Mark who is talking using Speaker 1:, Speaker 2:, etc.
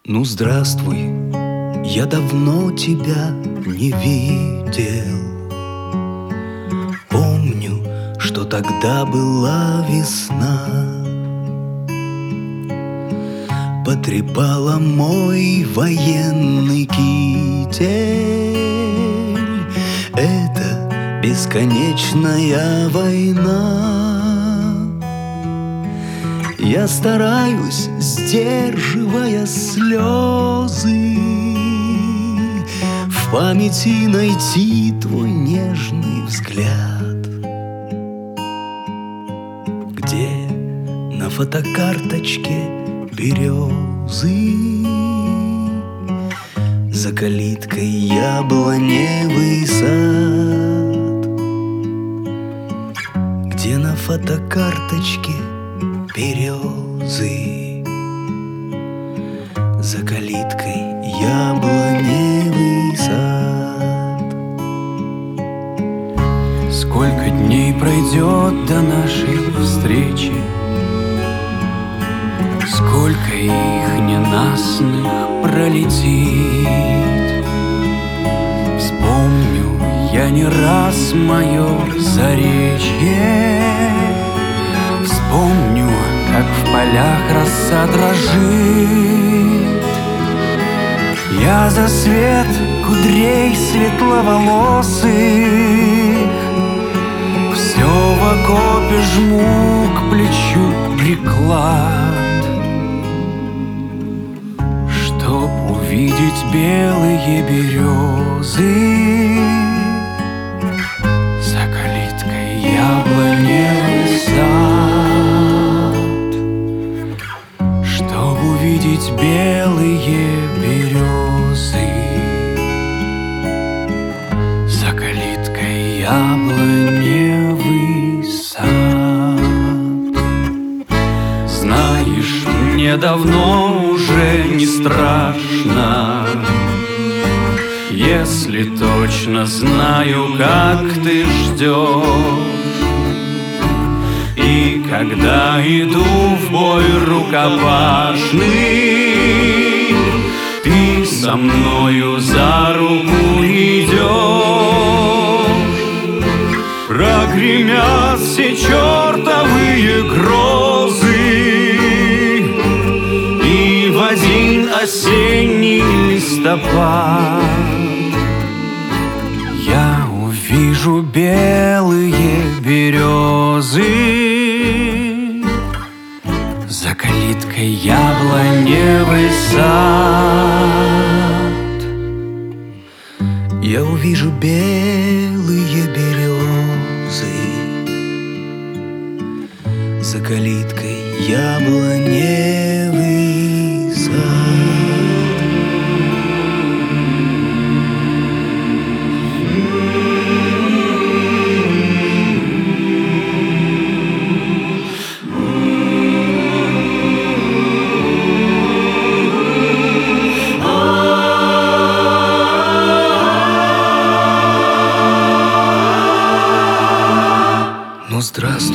Speaker 1: Ну, здравствуй, я давно тебя не видел. Помню, что тогда была весна, потрепала мой военный китель. Это бесконечная война. Я стараюсь, сдерживая слезы, в памяти найти твой нежный взгляд, где на фотокарточке березы, за калиткой яблоневый сад, где на фотокарточке березы, за калиткой яблоневый сад.
Speaker 2: Сколько дней пройдет до нашей встречи, сколько их ненастных пролетит. Вспомню я не раз мое заречье, вспомню, как в полях роса дрожит. Я за свет кудрей светловолосых все в окопе жму к плечу приклад, чтоб увидеть белые березы за калиткой яблоневый сад, чтоб увидеть белые березы за калиткой яблоневый сад. Знаешь, мне давно уже не страшно, если точно знаю, как ты ждешь. И когда иду в бой рукопашный, ты со мною за руку идешь. Прогремят все чертовые грозы, и в один осенний листопад я увижу белые березы за калиткой яблоневый сад.
Speaker 1: Я увижу белые березы за калиткой яблоневый сад. Ну, здравствуй,